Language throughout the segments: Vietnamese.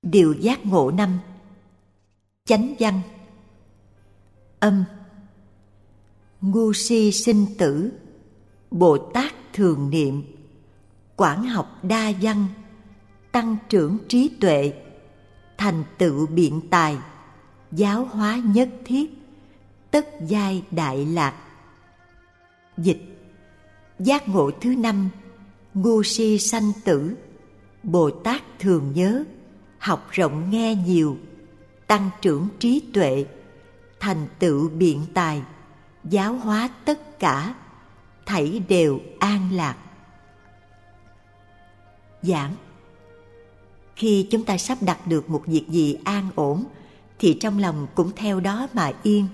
Điều giác ngộ 5. Chánh văn. Âm. Ngu si sinh tử, Bồ Tát thường niệm. Quảng học đa văn, tăng trưởng trí tuệ. Thành tựu biện tài, giáo hóa nhất thiết. Tất giai đại lạc. Dịch. Giác ngộ thứ 5. Ngu si sanh tử, Bồ Tát thường nhớ. Học rộng nghe nhiều, tăng trưởng trí tuệ. Thành tựu biện tài, giáo hóa tất cả. Thảy đều an lạc. Giảng. Khi chúng ta sắp đặt được một việc gì an ổn thì trong lòng cũng theo đó mà yên.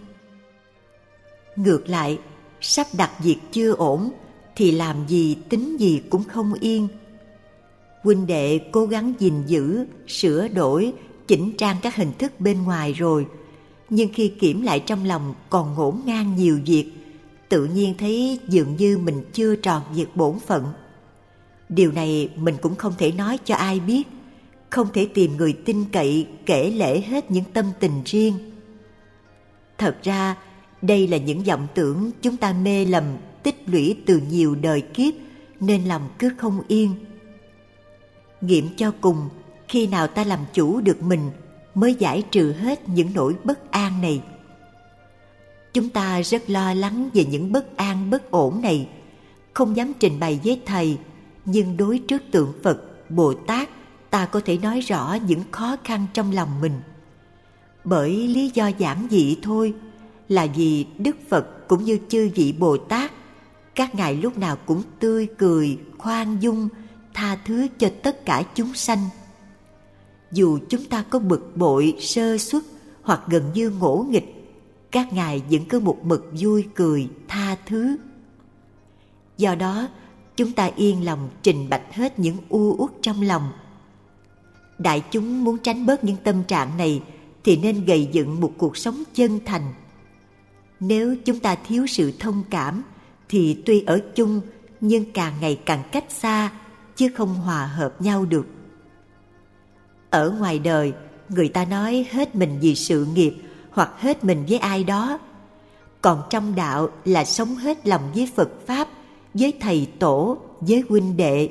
Ngược lại, sắp đặt việc chưa ổn thì làm gì tính gì cũng không yên. Huynh đệ cố gắng gìn giữ, sửa đổi, chỉnh trang các hình thức bên ngoài rồi, nhưng khi kiểm lại trong lòng còn ngổn ngang nhiều việc, tự nhiên thấy dường như mình chưa tròn việc bổn phận. Điều này mình cũng không thể nói cho ai biết, không thể tìm người tin cậy kể lể hết những tâm tình riêng. Thật ra, đây là những vọng tưởng chúng ta mê lầm tích lũy từ nhiều đời kiếp, nên lòng cứ không yên. Nghiệm cho cùng, khi nào ta làm chủ được mình mới giải trừ hết những nỗi bất an này. Chúng ta rất lo lắng về những bất an bất ổn này, không dám trình bày với thầy, nhưng đối trước tượng Phật, Bồ Tát, ta có thể nói rõ những khó khăn trong lòng mình. Bởi lý do giản dị thôi, là vì Đức Phật cũng như chư vị Bồ Tát, các ngài lúc nào cũng tươi cười, khoan dung, tha thứ cho tất cả chúng sanh. Dù chúng ta có bực bội, sơ suất hoặc gần như ngỗ nghịch, các ngài vẫn cứ một mực vui cười, tha thứ. Do đó, chúng ta yên lòng trình bạch hết những u uất trong lòng. Đại chúng muốn tránh bớt những tâm trạng này thì nên gầy dựng một cuộc sống chân thành. Nếu chúng ta thiếu sự thông cảm thì tuy ở chung nhưng càng ngày càng cách xa, chứ không hòa hợp nhau được. Ở ngoài đời, người ta nói hết mình vì sự nghiệp hoặc hết mình với ai đó. Còn trong đạo là sống hết lòng với Phật Pháp, với thầy tổ, với huynh đệ.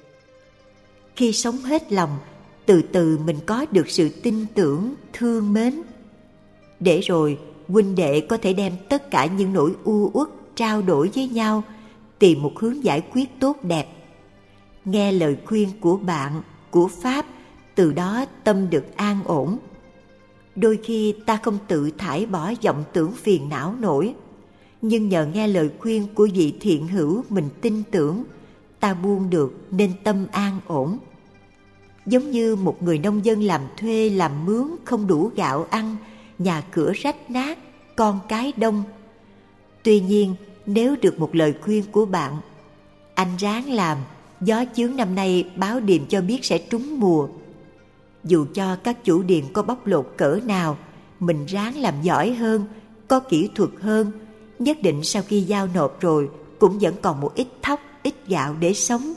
Khi sống hết lòng, từ từ mình có được sự tin tưởng, thương mến. Để rồi huynh đệ có thể đem tất cả những nỗi u uất trao đổi với nhau, tìm một hướng giải quyết tốt đẹp. Nghe lời khuyên của bạn, của Pháp, từ đó tâm được an ổn. Đôi khi ta không tự thải bỏ vọng tưởng phiền não nổi, nhưng nhờ nghe lời khuyên của vị thiện hữu mình tin tưởng, ta buông được nên tâm an ổn. Giống như một người nông dân làm thuê làm mướn không đủ gạo ăn, nhà cửa rách nát, con cái đông. Tuy nhiên, nếu được một lời khuyên của bạn, anh ráng làm, gió chướng năm nay báo điềm cho biết sẽ trúng mùa. Dù cho các chủ điền có bóc lột cỡ nào, mình ráng làm giỏi hơn, có kỹ thuật hơn, nhất định sau khi giao nộp rồi cũng vẫn còn một ít thóc, ít gạo để sống.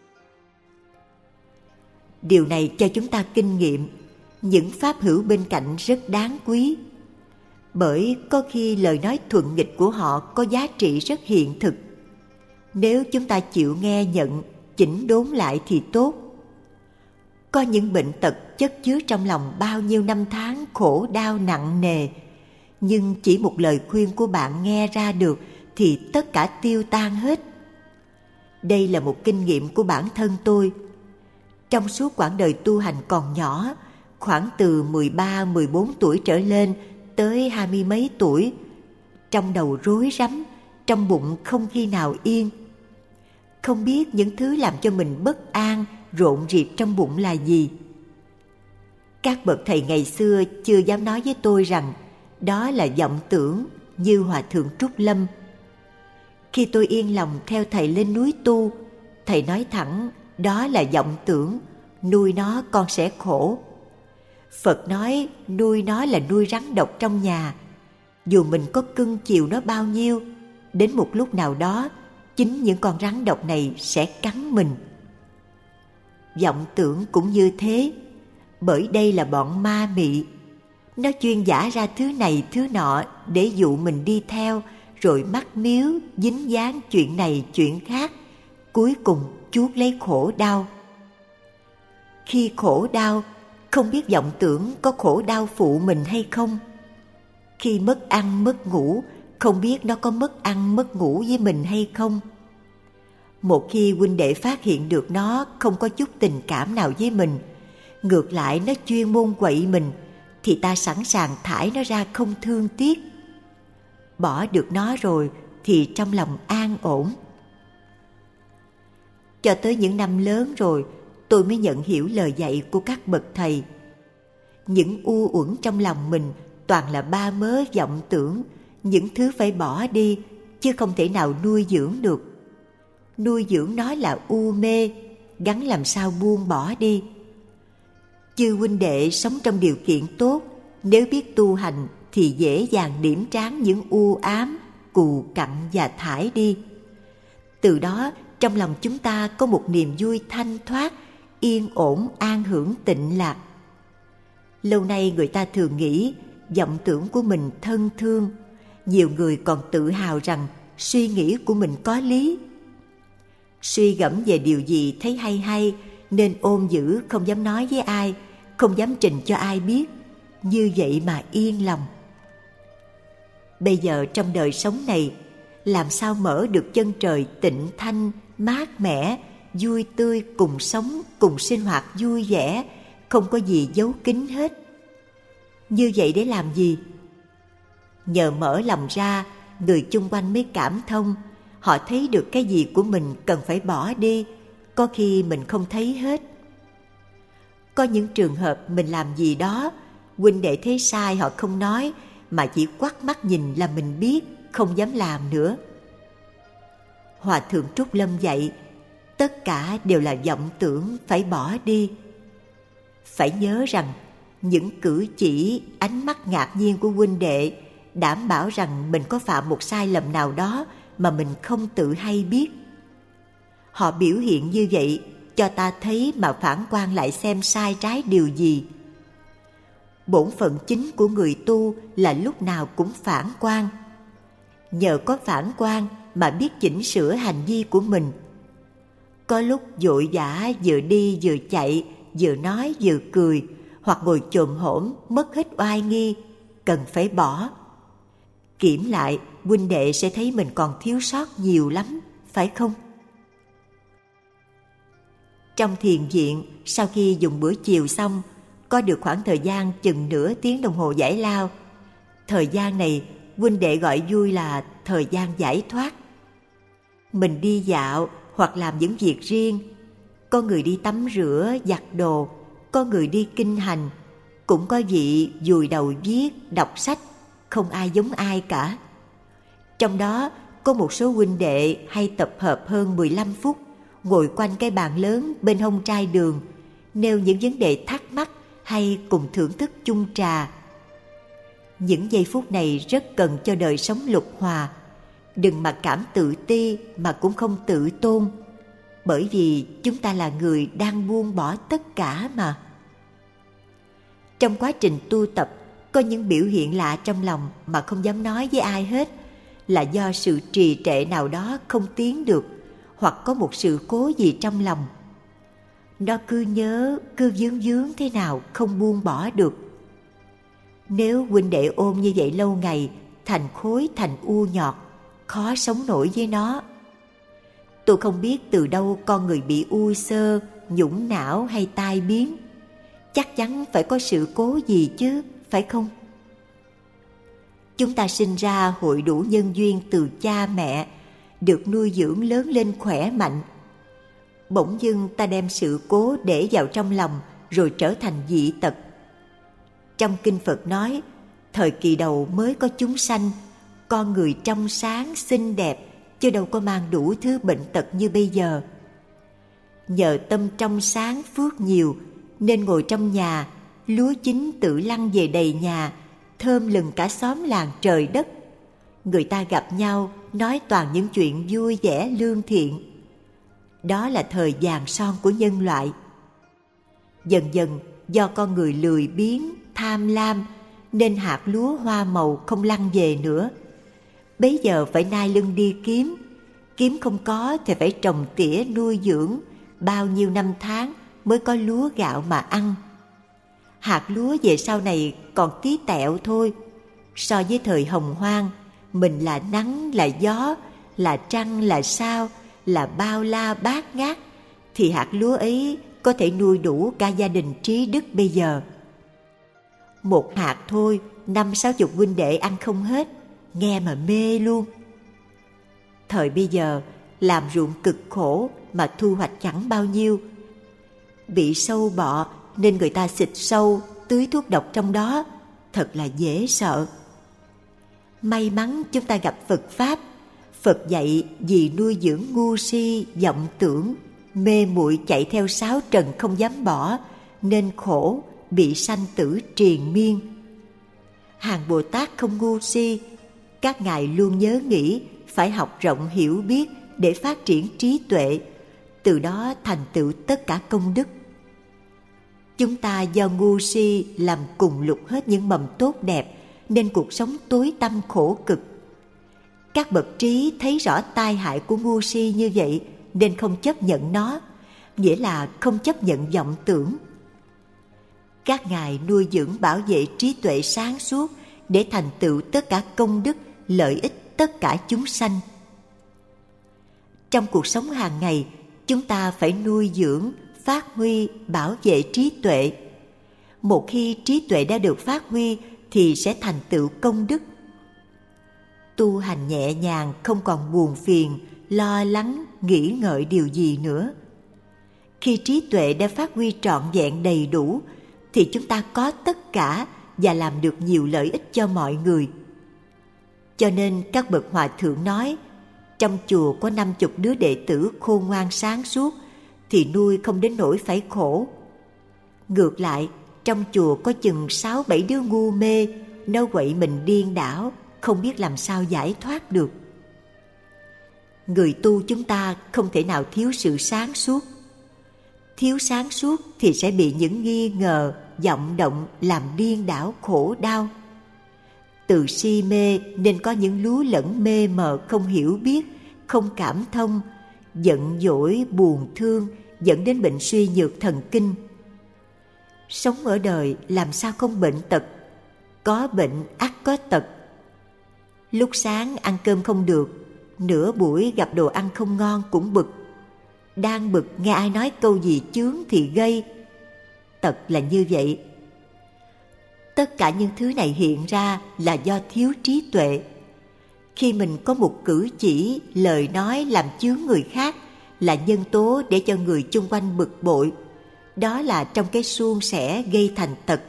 Điều này cho chúng ta kinh nghiệm, những pháp hữu bên cạnh rất đáng quý. Bởi có khi lời nói thuận nghịch của họ có giá trị rất hiện thực. Nếu chúng ta chịu nghe nhận, chỉnh đốn lại thì tốt. Có những bệnh tật chất chứa trong lòng bao nhiêu năm tháng khổ đau nặng nề, nhưng chỉ một lời khuyên của bạn nghe ra được thì tất cả tiêu tan hết. Đây là một kinh nghiệm của bản thân tôi. Trong suốt quãng đời tu hành còn nhỏ, khoảng từ 13-14 tuổi trở lên tới 20 mấy tuổi, trong đầu rối rắm, trong bụng không khi nào yên. Không biết những thứ làm cho mình bất an, rộn rịp trong bụng là gì. Các bậc thầy ngày xưa chưa dám nói với tôi rằng đó là vọng tưởng, như Hòa thượng Trúc Lâm. Khi tôi yên lòng theo thầy lên núi tu, thầy nói thẳng đó là vọng tưởng, nuôi nó con sẽ khổ. Phật nói nuôi nó là nuôi rắn độc trong nhà. Dù mình có cưng chiều nó bao nhiêu, đến một lúc nào đó, chính những con rắn độc này sẽ cắn mình. Vọng tưởng cũng như thế. bởi đây là bọn ma mị. Nó chuyên giả ra thứ này thứ nọ để dụ mình đi theo, rồi mắc miếu, dính dáng chuyện này chuyện khác, cuối cùng chuốc lấy khổ đau. Khi khổ đau, không biết vọng tưởng có khổ đau phụ mình hay không. Khi mất ăn mất ngủ, không biết nó có mất ăn mất ngủ với mình hay không. Một khi huynh đệ phát hiện được nó không có chút tình cảm nào với mình, ngược lại nó chuyên môn quậy mình, thì ta sẵn sàng thải nó ra không thương tiếc. Bỏ được nó rồi thì trong lòng an ổn. Cho tới những năm lớn rồi, tôi mới nhận hiểu lời dạy của các bậc thầy. Những u uẩn trong lòng mình toàn là ba mớ vọng tưởng, những thứ phải bỏ đi, chứ không thể nào nuôi dưỡng được. Nuôi dưỡng nó là u mê, gắng làm sao buông bỏ đi. Chư huynh đệ sống trong điều kiện tốt, nếu biết tu hành thì dễ dàng điểm tráng những u ám, cù cặn và thải đi. Từ đó trong lòng chúng ta có một niềm vui thanh thoát, yên ổn an hưởng tịnh lạc. Lâu nay người ta thường nghĩ vọng tưởng của mình thân thương, nhiều người còn tự hào rằng suy nghĩ của mình có lý. Suy gẫm về điều gì thấy hay hay nên ôm giữ, không dám nói với ai, không dám trình cho ai biết, như vậy mà yên lòng. Bây giờ trong đời sống này, làm sao mở được chân trời tịnh thanh, mát mẻ, vui tươi, cùng sống, cùng sinh hoạt vui vẻ, không có gì giấu kín hết. Như vậy để làm gì? Nhờ mở lòng ra, người chung quanh mới cảm thông, họ thấy được cái gì của mình cần phải bỏ đi, có khi mình không thấy hết. Có những trường hợp mình làm gì đó, huynh đệ thấy sai họ không nói, mà chỉ quắt mắt nhìn là mình biết, không dám làm nữa. Hòa thượng Trúc Lâm dạy, tất cả đều là vọng tưởng phải bỏ đi. Phải nhớ rằng, những cử chỉ, ánh mắt ngạc nhiên của huynh đệ đảm bảo rằng mình có phạm một sai lầm nào đó mà mình không tự hay biết. Họ biểu hiện như vậy cho ta thấy mà phản quan lại xem sai trái điều gì. Bổn phận chính của người tu là lúc nào cũng phản quan. Nhờ có phản quan mà biết chỉnh sửa hành vi của mình. Có lúc vội vã vừa đi vừa chạy, vừa nói vừa cười, hoặc ngồi chồm hổm mất hết oai nghi, cần phải bỏ. Kiểm lại, huynh đệ sẽ thấy mình còn thiếu sót nhiều lắm, phải không? Trong thiền viện, sau khi dùng bữa chiều xong, có được khoảng thời gian chừng nửa tiếng đồng hồ giải lao. Thời gian này, huynh đệ gọi vui là thời gian giải thoát. Mình đi dạo hoặc làm những việc riêng. Có người đi tắm rửa, giặt đồ, có người đi kinh hành, cũng có vị vùi đầu viết, đọc sách, không ai giống ai cả. Trong đó có một số huynh đệ hay tập hợp hơn 15 phút, ngồi quanh cái bàn lớn bên hông trai đường, nêu những vấn đề thắc mắc hay cùng thưởng thức chung trà. Những giây phút này rất cần cho đời sống lục hòa. Đừng mặc cảm tự ti mà cũng không tự tôn, bởi vì chúng ta là người đang buông bỏ tất cả mà. Trong quá trình tu tập, có những biểu hiện lạ trong lòng mà không dám nói với ai hết, là do sự trì trệ nào đó không tiến được, hoặc có một sự cố gì trong lòng. Nó cứ nhớ, cứ vướng vướng thế nào không buông bỏ được. Nếu huynh đệ ôm như vậy lâu ngày, thành khối thành u nhọt, khó sống nổi với nó. Tôi không biết từ đâu con người bị u xơ, nhũng não hay tai biến. Chắc chắn phải có sự cố gì chứ, phải không? Chúng ta sinh ra hội đủ nhân duyên từ cha mẹ, được nuôi dưỡng lớn lên khỏe mạnh. Bỗng dưng ta đem sự cố để vào trong lòng rồi trở thành dị tật. Trong kinh Phật nói, thời kỳ đầu mới có chúng sanh, con người trong sáng xinh đẹp, chứ đâu có mang đủ thứ bệnh tật như bây giờ. Nhờ tâm trong sáng phước nhiều nên ngồi trong nhà, lúa chín tự lăn về đầy nhà, thơm lừng cả xóm làng trời đất. Người ta gặp nhau nói toàn những chuyện vui vẻ lương thiện. Đó là thời vàng son của nhân loại. Dần dần do con người lười biếng, tham lam, nên hạt lúa hoa màu không lăn về nữa. Bấy giờ phải nai lưng đi kiếm, kiếm không có thì phải trồng tỉa nuôi dưỡng, bao nhiêu năm tháng mới có lúa gạo mà ăn. Hạt lúa về sau này còn tí tẹo thôi. So với thời hồng hoang, mình là nắng, là gió, là trăng, là sao, là bao la bát ngát, thì hạt lúa ấy có thể nuôi đủ cả gia đình Trí Đức bây giờ. Một hạt thôi, 50-60 huynh đệ ăn không hết, nghe mà mê luôn. Thời bây giờ, làm ruộng cực khổ mà thu hoạch chẳng bao nhiêu. Bị sâu bọ nên người ta xịt sâu, tưới thuốc độc trong đó, thật là dễ sợ. May mắn chúng ta gặp Phật Pháp. Phật dạy vì nuôi dưỡng ngu si, vọng tưởng, mê muội chạy theo sáu trần không dám bỏ, nên khổ, bị sanh tử triền miên. Hàng Bồ Tát không ngu si, các ngài luôn nhớ nghĩ phải học rộng hiểu biết để phát triển trí tuệ, từ đó thành tựu tất cả công đức. Chúng ta do ngu si làm cùng lục hết những mầm tốt đẹp, nên cuộc sống tối tăm khổ cực. Các bậc trí thấy rõ tai hại của ngu si như vậy nên không chấp nhận nó, nghĩa là không chấp nhận vọng tưởng. Các ngài nuôi dưỡng bảo vệ trí tuệ sáng suốt để thành tựu tất cả công đức, lợi ích tất cả chúng sanh. Trong cuộc sống hàng ngày, chúng ta phải nuôi dưỡng, phát huy, bảo vệ trí tuệ. Một khi trí tuệ đã được phát huy thì sẽ thành tựu công đức. Tu hành nhẹ nhàng, không còn buồn phiền, lo lắng, nghĩ ngợi điều gì nữa. Khi trí tuệ đã phát huy trọn vẹn đầy đủ thì chúng ta có tất cả và làm được nhiều lợi ích cho mọi người. Cho nên các bậc hòa thượng nói, trong chùa có 50 đứa đệ tử khôn ngoan sáng suốt thì nuôi không đến nỗi phải khổ. Ngược lại, trong chùa có chừng 6-7 đứa ngu mê, nó quậy mình điên đảo, không biết làm sao giải thoát được. Người tu chúng ta không thể nào thiếu sự sáng suốt. Thiếu sáng suốt thì sẽ bị những nghi ngờ, vọng động làm điên đảo khổ đau. Từ si mê nên có những lú lẫn mê mờ không hiểu biết, không cảm thông, giận dỗi, buồn thương, dẫn đến bệnh suy nhược thần kinh. Sống ở đời làm sao không bệnh tật, có bệnh ắt có tật. Lúc sáng ăn cơm không được, nửa buổi gặp đồ ăn không ngon cũng bực. Đang bực nghe ai nói câu gì chướng thì gây. Tật là như vậy. Tất cả những thứ này hiện ra là do thiếu trí tuệ. Khi mình có một cử chỉ, lời nói làm chướng người khác là nhân tố để cho người chung quanh bực bội. Đó là trong cái suôn sẻ gây thành tật.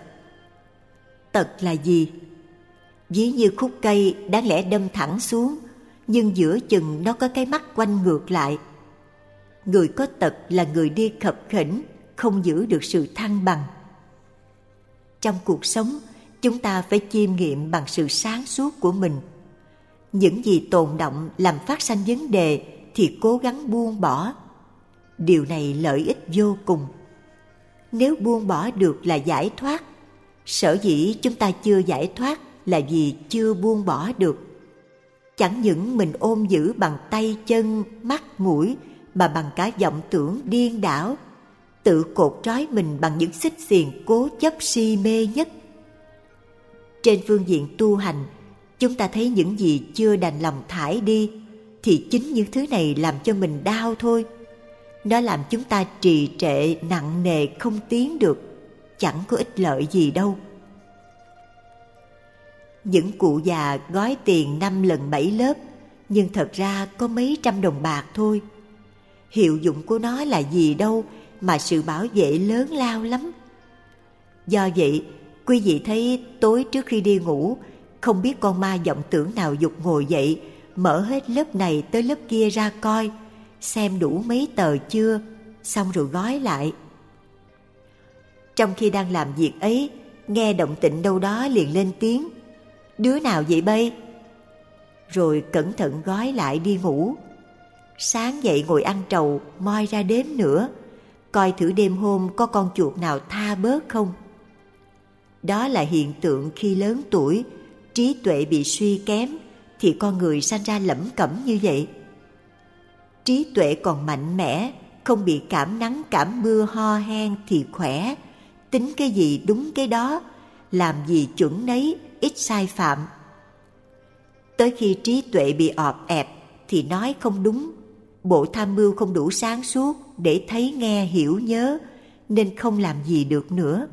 Tật là gì? Ví như khúc cây đáng lẽ đâm thẳng xuống, nhưng giữa chừng nó có cái mắt quanh ngược lại. Người có tật là người đi khập khểnh, không giữ được sự thăng bằng. Trong cuộc sống, chúng ta phải chiêm nghiệm bằng sự sáng suốt của mình. Những gì tồn động làm phát sanh vấn đề thì cố gắng buông bỏ. Điều này lợi ích vô cùng. Nếu buông bỏ được là giải thoát. Sở dĩ chúng ta chưa giải thoát là vì chưa buông bỏ được. Chẳng những mình ôm giữ bằng tay chân, mắt, mũi, mà bằng cả vọng tưởng điên đảo, tự cột trói mình bằng những xích xiềng cố chấp si mê nhất. Trên phương diện tu hành, chúng ta thấy những gì chưa đành lòng thải đi, thì chính những thứ này làm cho mình đau thôi. Nó làm chúng ta trì trệ, nặng nề, không tiến được, chẳng có ích lợi gì đâu. Những cụ già gói tiền 5 lần 7 lớp, nhưng thật ra có mấy trăm đồng bạc thôi. Hiệu dụng của nó là gì đâu mà sự bảo vệ lớn lao lắm. Do vậy, quý vị thấy tối trước khi đi ngủ, không biết con ma vọng tưởng nào giục ngồi dậy, mở hết lớp này tới lớp kia ra coi, xem đủ mấy tờ chưa, xong rồi gói lại. Trong khi đang làm việc ấy, nghe động tĩnh đâu đó liền lên tiếng, đứa nào vậy bây? Rồi cẩn thận gói lại đi ngủ. Sáng dậy ngồi ăn trầu, moi ra đếm nữa, Coi thử đêm hôm có con chuột nào tha bớt không? Đó là hiện tượng khi lớn tuổi, trí tuệ bị suy kém thì con người sanh ra lẩm cẩm như vậy. Trí tuệ còn mạnh mẽ, không bị cảm nắng cảm mưa ho hen thì khỏe, tính cái gì đúng cái đó, làm gì chuẩn nấy, ít sai phạm. Tới khi trí tuệ bị ọp ẹp thì nói không đúng, bộ tham mưu không đủ sáng suốt để thấy nghe hiểu nhớ, nên không làm gì được nữa.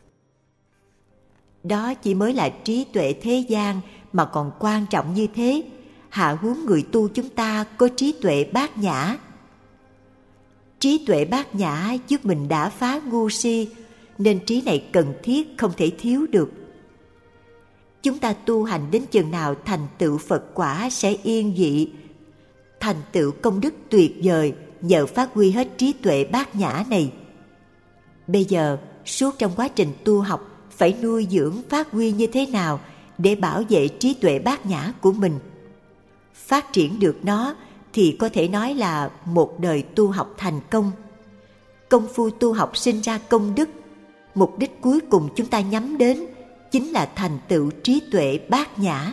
Đó chỉ mới là trí tuệ thế gian mà còn quan trọng như thế, hạ huống người tu chúng ta có trí tuệ bát nhã. Trí tuệ bát nhã giúp mình đả phá ngu si, nên trí này cần thiết không thể thiếu được. Chúng ta tu hành đến chừng nào thành tựu Phật quả sẽ yên dị, thành tựu công đức tuyệt vời nhờ phát huy hết trí tuệ bát nhã này. Bây giờ, suốt trong quá trình tu học, phải nuôi dưỡng phát huy như thế nào để bảo vệ trí tuệ bát nhã của mình. Phát triển được nó thì có thể nói là một đời tu học thành công. Công phu tu học sinh ra công đức, mục đích cuối cùng chúng ta nhắm đến chính là thành tựu trí tuệ bát nhã.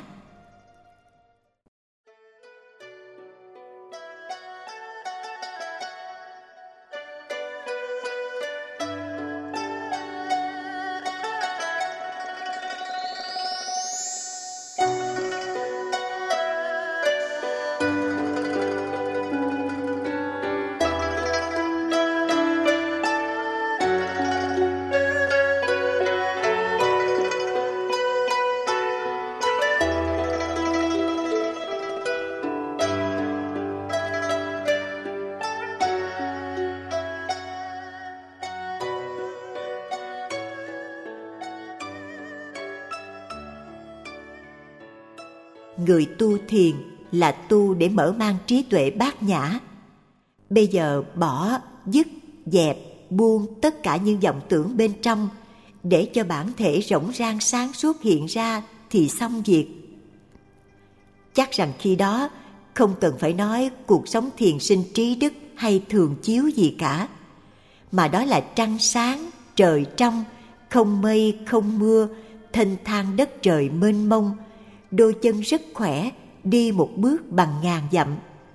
Người tu thiền là tu để mở mang trí tuệ bát nhã. Bây giờ bỏ, dứt, dẹp, buông tất cả những vọng tưởng bên trong để cho bản thể rỗng rang sáng suốt hiện ra thì xong việc. Chắc rằng khi đó không cần phải nói cuộc sống thiền sinh trí đức hay thường chiếu gì cả, mà đó là trăng sáng, trời trong, không mây, không mưa, thênh thang đất trời mênh mông, đôi chân rất khỏe, đi một bước bằng ngàn dặm.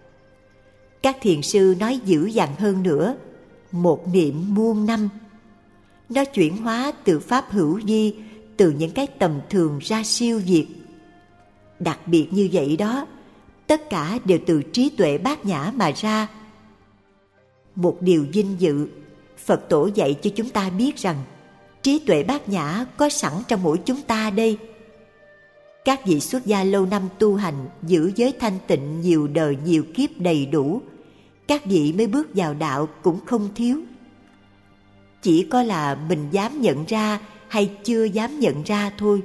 Các thiền sư nói dữ dằn hơn nữa, một niệm muôn năm. Nó chuyển hóa từ pháp hữu vi, từ những cái tầm thường ra siêu việt. Đặc biệt như vậy đó, tất cả đều từ trí tuệ bát nhã mà ra. Một điều vinh dự, Phật tổ dạy cho chúng ta biết rằng trí tuệ bát nhã có sẵn trong mỗi chúng ta đây. Các vị xuất gia lâu năm tu hành, giữ giới thanh tịnh nhiều đời nhiều kiếp đầy đủ, các vị mới bước vào đạo cũng không thiếu. Chỉ có là mình dám nhận ra hay chưa dám nhận ra thôi.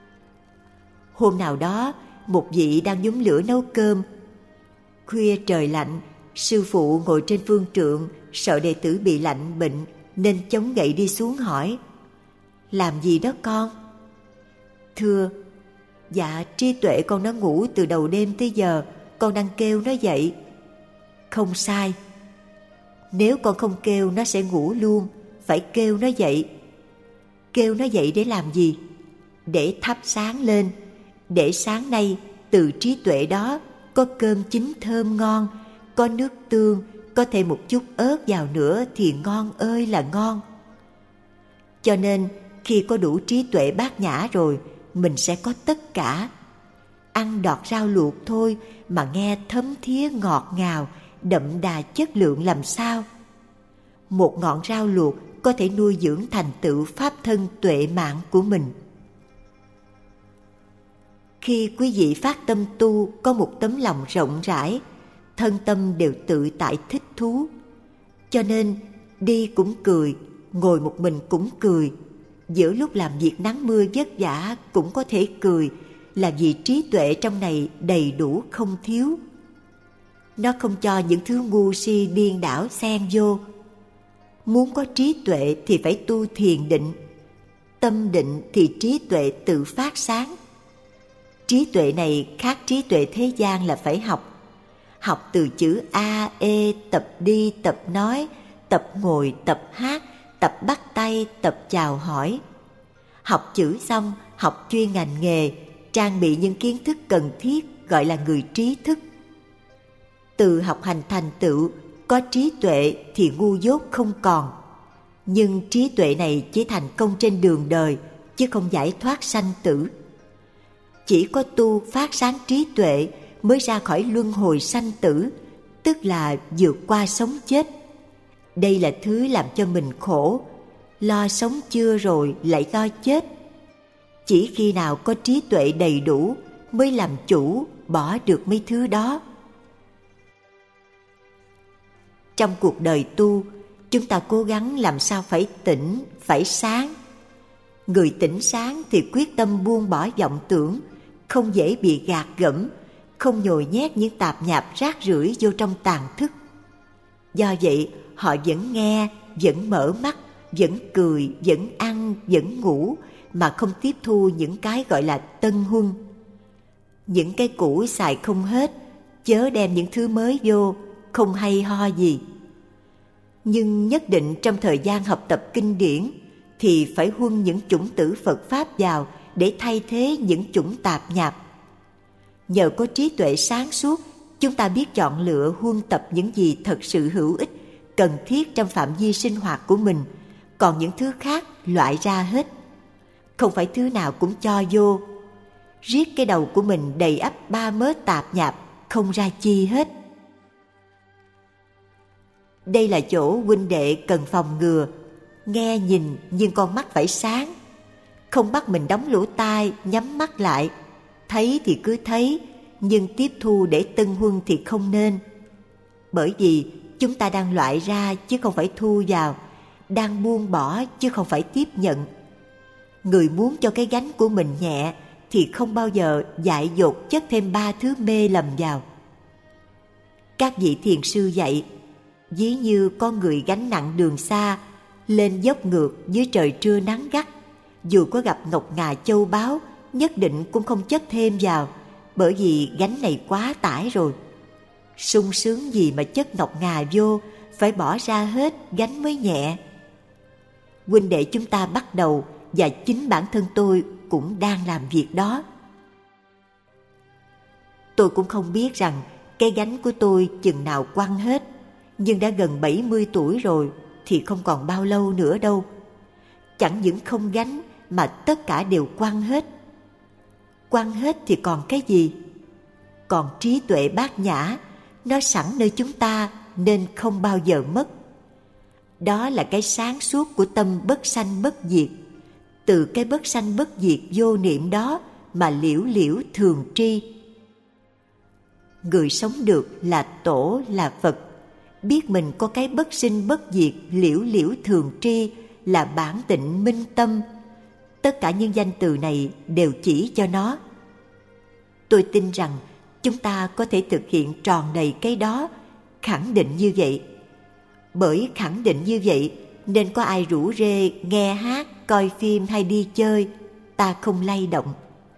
Hôm nào đó, một vị đang nhúng lửa nấu cơm. Khuya trời lạnh, sư phụ ngồi trên phương trượng, sợ đệ tử bị lạnh bệnh nên chống gậy đi xuống hỏi: "Làm gì đó con?" "Thưa, dạ trí tuệ con nó ngủ từ đầu đêm tới giờ, con đang kêu nó dậy." "Không sai. Nếu con không kêu nó sẽ ngủ luôn, phải kêu nó dậy." "Kêu nó dậy để làm gì?" "Để thắp sáng lên, để sáng nay từ trí tuệ đó có cơm chín thơm ngon, có nước tương, có thêm một chút ớt vào nữa thì ngon ơi là ngon." Cho nên khi có đủ trí tuệ bát nhã rồi, mình sẽ có tất cả. Ăn đọt rau luộc thôi mà nghe thấm thía ngọt ngào, đậm đà chất lượng làm sao. Một ngọn rau luộc có thể nuôi dưỡng thành tựu pháp thân tuệ mạng của mình. Khi quý vị phát tâm tu có một tấm lòng rộng rãi, thân tâm đều tự tại thích thú. Cho nên đi cũng cười, ngồi một mình cũng cười, giữa lúc làm việc nắng mưa vất vả cũng có thể cười, là vì trí tuệ trong này đầy đủ không thiếu. Nó không cho những thứ ngu si điên đảo xen vô. Muốn có trí tuệ thì phải tu thiền định. Tâm định thì trí tuệ tự phát sáng. Trí tuệ này khác trí tuệ thế gian là phải học. Học từ chữ A, E, tập đi, tập nói, tập ngồi, tập hát, tập bắt tay, tập chào hỏi. Học chữ xong, học chuyên ngành nghề, trang bị những kiến thức cần thiết gọi là người trí thức. Từ học hành thành tựu, có trí tuệ thì ngu dốt không còn. Nhưng trí tuệ này chỉ thành công trên đường đời, chứ không giải thoát sanh tử. Chỉ có tu phát sáng trí tuệ mới ra khỏi luân hồi sanh tử, tức là vượt qua sống chết. Đây là thứ làm cho mình khổ, lo sống chưa rồi lại lo chết. Chỉ khi nào có trí tuệ đầy đủ mới làm chủ, bỏ được mấy thứ đó. Trong cuộc đời tu, chúng ta cố gắng làm sao phải tỉnh, phải sáng. Người tỉnh sáng thì quyết tâm buông bỏ vọng tưởng, không dễ bị gạt gẫm, không nhồi nhét những tạp nhạp rác rưởi vô trong tàn thức. Do vậy, họ vẫn nghe, vẫn mở mắt, vẫn cười, vẫn ăn, vẫn ngủ, mà không tiếp thu những cái gọi là tân huân. Những cái cũ xài không hết, chớ đem những thứ mới vô, không hay ho gì. Nhưng nhất định trong thời gian học tập kinh điển thì phải huân những chủng tử Phật Pháp vào để thay thế những chủng tạp nhạp. Nhờ có trí tuệ sáng suốt, chúng ta biết chọn lựa huân tập những gì thật sự hữu ích, cần thiết trong phạm vi sinh hoạt của mình, còn những thứ khác loại ra hết. Không phải thứ nào cũng cho vô. Riết cái đầu của mình đầy ắp ba mớ tạp nhạp, không ra chi hết. Đây là chỗ huynh đệ cần phòng ngừa. Nghe nhìn nhưng con mắt phải sáng. Không bắt mình đóng lỗ tai, nhắm mắt lại. Thấy thì cứ thấy, nhưng tiếp thu để tân huân thì không nên. Bởi vì chúng ta đang loại ra chứ không phải thu vào, đang buông bỏ chứ không phải tiếp nhận. Người muốn cho cái gánh của mình nhẹ thì không bao giờ dại dột chất thêm 3 thứ mê lầm vào. Các vị thiền sư dạy, ví như con người gánh nặng đường xa, lên dốc ngược dưới trời trưa nắng gắt, dù có gặp ngọc ngà châu báu, nhất định cũng không chất thêm vào, bởi vì gánh này quá tải rồi. Sung sướng gì mà chất ngọc ngà vô, phải bỏ ra hết gánh mới nhẹ. Huynh đệ chúng ta bắt đầu, và chính bản thân tôi cũng đang làm việc đó. Tôi cũng không biết rằng cái gánh của tôi chừng nào quăng hết, nhưng đã gần 70 tuổi rồi thì không còn bao lâu nữa đâu. Chẳng những không gánh mà tất cả đều quăng hết. Quăng hết thì còn cái gì? Còn trí tuệ bát nhã, nó sẵn nơi chúng ta nên không bao giờ mất. Đó là cái sáng suốt của tâm bất sanh bất diệt. Từ cái bất sanh bất diệt vô niệm đó mà liễu liễu thường tri. Người sống được là tổ là Phật, biết mình có cái bất sinh bất diệt liễu liễu thường tri là bản tịnh minh tâm. Tất cả những danh từ này đều chỉ cho nó. Tôi tin rằng chúng ta có thể thực hiện tròn đầy cái đó, khẳng định như vậy. Bởi khẳng định như vậy nên có ai rủ rê nghe hát, coi phim hay đi chơi, ta không lay động.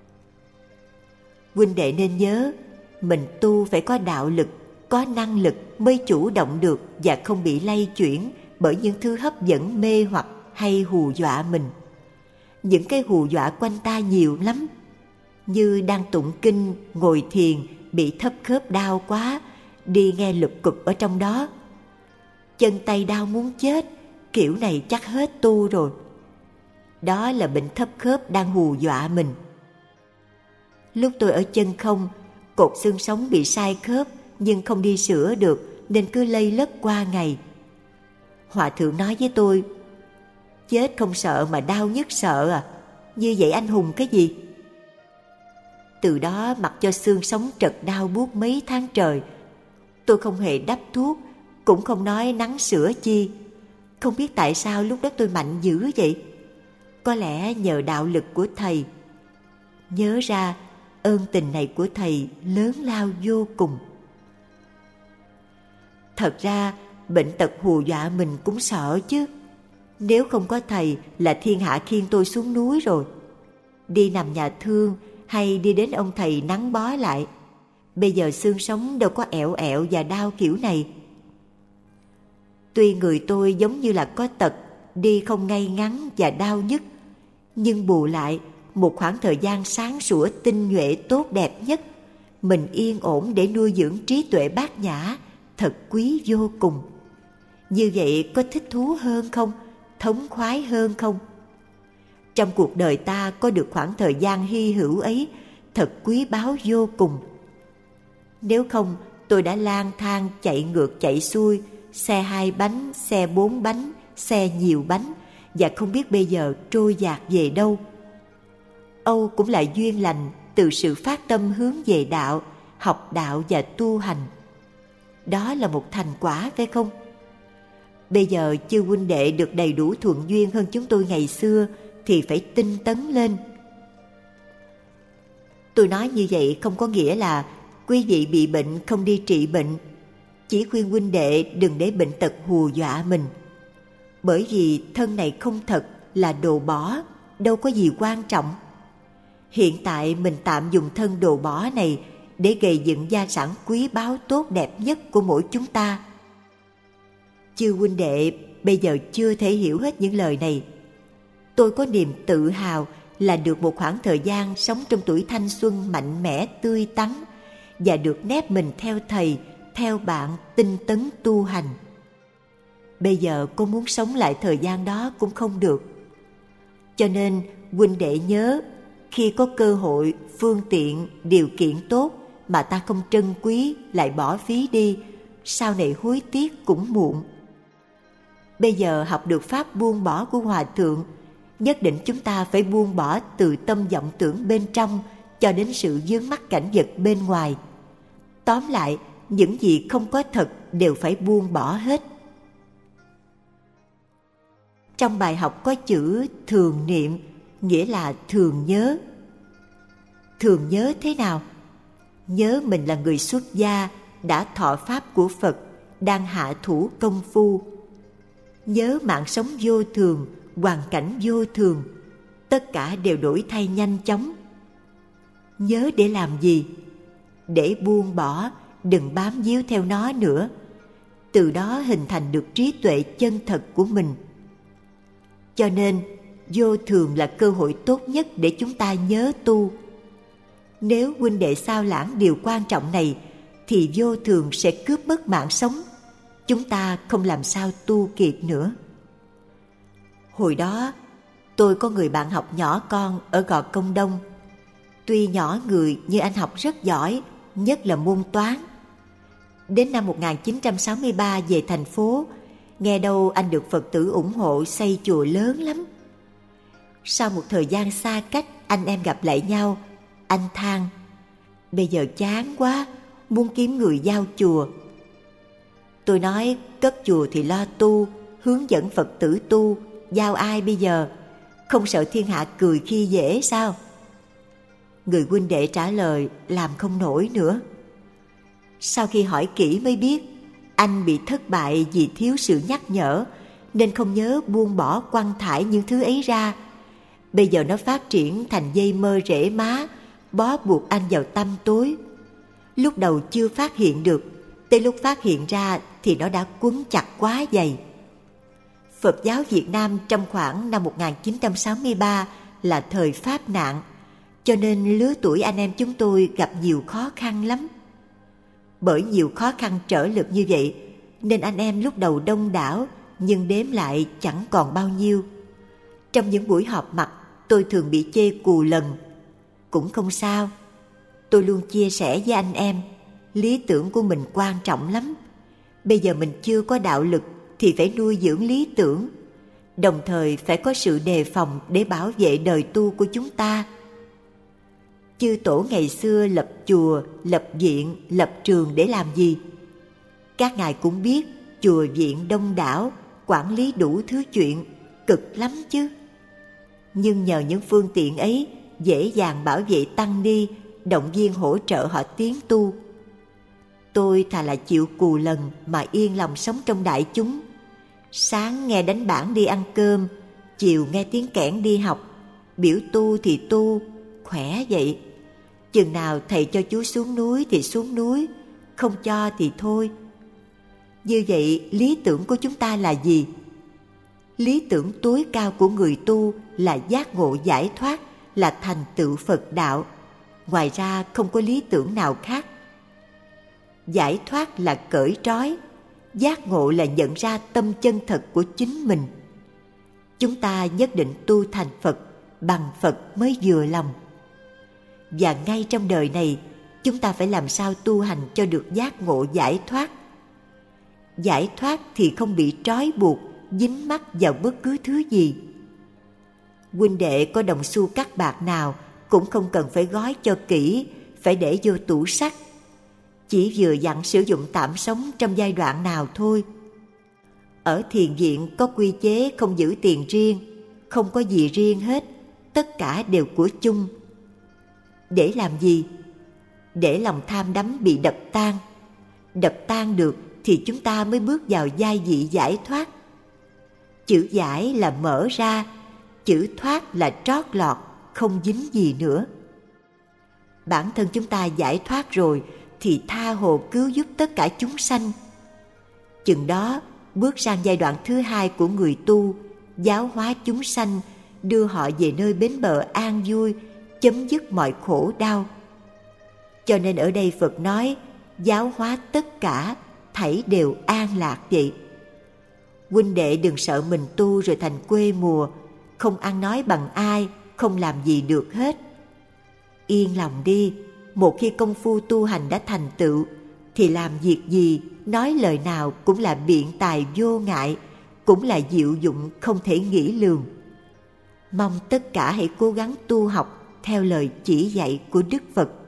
Huynh đệ nên nhớ, mình tu phải có đạo lực, có năng lực mới chủ động được và không bị lay chuyển bởi những thứ hấp dẫn mê hoặc hay hù dọa mình. Những cái hù dọa quanh ta nhiều lắm, như đang tụng kinh, ngồi thiền, bị thấp khớp đau quá, đi nghe lục cục ở trong đó. Chân tay đau muốn chết, kiểu này chắc hết tu rồi. Đó là bệnh thấp khớp đang hù dọa mình. Lúc tôi ở chân không, cột xương sống bị sai khớp nhưng không đi sửa được nên cứ lây lất qua ngày. Hòa thượng nói với tôi, chết không sợ mà đau nhất sợ à, như vậy anh hùng cái gì? Từ đó mặc cho xương sống trật đau buốt mấy tháng trời. Tôi không hề đắp thuốc, cũng không nói nắng sữa chi. Không biết tại sao lúc đó tôi mạnh dữ vậy. Có lẽ nhờ đạo lực của thầy. Nhớ ra ơn tình này của thầy lớn lao vô cùng. Thật ra bệnh tật hù dọa mình cũng sợ chứ. Nếu không có thầy là thiên hạ khiêng tôi xuống núi rồi. Đi nằm nhà thương hay đi đến ông thầy nắng bó lại. Bây giờ xương sống đâu có ẹo ẹo và đau kiểu này. Tuy người tôi giống như là có tật, đi không ngay ngắn và đau nhức, nhưng bù lại một khoảng thời gian sáng sủa tinh nhuệ tốt đẹp nhất, mình yên ổn để nuôi dưỡng trí tuệ bát nhã, thật quý vô cùng. Như vậy có thích thú hơn không? Thống khoái hơn không? Trong cuộc đời ta có được khoảng thời gian hy hữu ấy, thật quý báu vô cùng. Nếu không, tôi đã lang thang chạy ngược chạy xuôi, xe 2 bánh, xe 4 bánh, xe nhiều bánh, và không biết bây giờ trôi dạt về đâu. Âu cũng là duyên lành từ sự phát tâm hướng về đạo, học đạo và tu hành. Đó là một thành quả, phải không? Bây giờ chư huynh đệ được đầy đủ thuận duyên hơn chúng tôi ngày xưa thì phải tinh tấn lên. Tôi nói như vậy không có nghĩa là quý vị bị bệnh không đi trị bệnh. Chỉ khuyên huynh đệ đừng để bệnh tật hù dọa mình. Bởi vì thân này không thật là đồ bỏ, đâu có gì quan trọng. Hiện tại mình tạm dùng thân đồ bỏ này để gây dựng gia sản quý báu tốt đẹp nhất của mỗi chúng ta. Chư huynh đệ bây giờ chưa thể hiểu hết những lời này. Tôi có niềm tự hào là được một khoảng thời gian sống trong tuổi thanh xuân mạnh mẽ tươi tắn và được nép mình theo thầy, theo bạn tinh tấn tu hành. Bây giờ có muốn sống lại thời gian đó cũng không được. Cho nên huynh đệ nhớ, khi có cơ hội, phương tiện, điều kiện tốt mà ta không trân quý lại bỏ phí đi, sau này hối tiếc cũng muộn. Bây giờ học được pháp buông bỏ của Hòa Thượng, nhất định chúng ta phải buông bỏ từ tâm vọng tưởng bên trong cho đến sự vướng mắc cảnh vật bên ngoài. Tóm lại, những gì không có thật đều phải buông bỏ hết. Trong bài học có chữ thường niệm, nghĩa là thường nhớ. Thường nhớ thế nào? Nhớ mình là người xuất gia, đã thọ pháp của Phật, đang hạ thủ công phu. Nhớ mạng sống vô thường, hoàn cảnh vô thường, tất cả đều đổi thay nhanh chóng. Nhớ để làm gì? Để buông bỏ, đừng bám víu theo nó nữa. Từ đó hình thành được trí tuệ chân thật của mình. Cho nên, vô thường là cơ hội tốt nhất để chúng ta nhớ tu. Nếu huynh đệ sao lãng điều quan trọng này, thì vô thường sẽ cướp mất mạng sống. Chúng ta không làm sao tu kịp nữa. Hồi đó, tôi có người bạn học nhỏ con ở Gò Công Đông. Tuy nhỏ người nhưng anh học rất giỏi, nhất là môn toán. Đến năm 1963 về thành phố, nghe đâu anh được Phật tử ủng hộ xây chùa lớn lắm. Sau một thời gian xa cách, anh em gặp lại nhau. Anh than, bây giờ chán quá, muốn kiếm người giao chùa. Tôi nói, cất chùa thì lo tu, hướng dẫn Phật tử tu, giao ai bây giờ? Không sợ thiên hạ cười khi dễ sao? Người huynh đệ trả lời, làm không nổi nữa. Sau khi hỏi kỹ mới biết, anh bị thất bại vì thiếu sự nhắc nhở, nên không nhớ buông bỏ quăng thải những thứ ấy ra. Bây giờ nó phát triển thành dây mơ rễ má, bó buộc anh vào tăm tối. Lúc đầu chưa phát hiện được, tới lúc phát hiện ra thì nó đã quấn chặt quá dày. Phật giáo Việt Nam trong khoảng năm 1963 là thời Pháp nạn, cho nên lứa tuổi anh em chúng tôi gặp nhiều khó khăn lắm. Bởi nhiều khó khăn trở lực như vậy, nên anh em lúc đầu đông đảo, nhưng đếm lại chẳng còn bao nhiêu. Trong những buổi họp mặt, tôi thường bị chê cù lần. Cũng không sao, tôi luôn chia sẻ với anh em, lý tưởng của mình quan trọng lắm. Bây giờ mình chưa có đạo lực thì phải nuôi dưỡng lý tưởng, đồng thời phải có sự đề phòng để bảo vệ đời tu của chúng ta. Chư tổ ngày xưa lập chùa, lập viện, lập trường để làm gì? Các ngài cũng biết chùa viện đông đảo, quản lý đủ thứ chuyện, cực lắm chứ. Nhưng nhờ những phương tiện ấy, dễ dàng bảo vệ tăng ni, động viên hỗ trợ họ tiến tu. Tôi thà là chịu cù lần mà yên lòng sống trong đại chúng. Sáng nghe đánh bảng đi ăn cơm, chiều nghe tiếng kẽn đi học, biểu tu thì tu, khỏe vậy. Chừng nào thầy cho chú xuống núi thì xuống núi, không cho thì thôi. Như vậy, lý tưởng của chúng ta là gì? Lý tưởng tối cao của người tu là giác ngộ giải thoát, là thành tựu Phật đạo. Ngoài ra không có lý tưởng nào khác. Giải thoát là cởi trói, giác ngộ là nhận ra tâm chân thật của chính mình. Chúng ta nhất định tu thành Phật, bằng Phật mới vừa lòng. Và ngay trong đời này, chúng ta phải làm sao tu hành cho được giác ngộ giải thoát. Giải thoát thì không bị trói buộc, dính mắc vào bất cứ thứ gì. Huynh đệ có đồng xu cắt bạc nào cũng không cần phải gói cho kỹ, phải để vô tủ sắt. Chỉ vừa dặn sử dụng tạm sống trong giai đoạn nào thôi. Ở thiền viện có quy chế không giữ tiền riêng, không có gì riêng hết, tất cả đều của chung. Để làm gì? Để lòng tham đắm bị đập tan. Đập tan được thì chúng ta mới bước vào giai vị giải thoát. Chữ giải là mở ra, chữ thoát là trót lọt, không dính gì nữa. Bản thân chúng ta giải thoát rồi thì tha hồ cứu giúp tất cả chúng sanh. Chừng đó bước sang giai đoạn thứ hai của người tu, giáo hóa chúng sanh, đưa họ về nơi bến bờ an vui, chấm dứt mọi khổ đau. Cho nên ở đây Phật nói giáo hóa tất cả, thảy đều an lạc vậy. Huynh đệ đừng sợ mình tu rồi thành quê mùa, không ăn nói bằng ai, không làm gì được hết. Yên lòng đi, một khi công phu tu hành đã thành tựu, thì làm việc gì, nói lời nào cũng là biện tài vô ngại, cũng là diệu dụng không thể nghĩ lường. Mong tất cả hãy cố gắng tu học theo lời chỉ dạy của Đức Phật.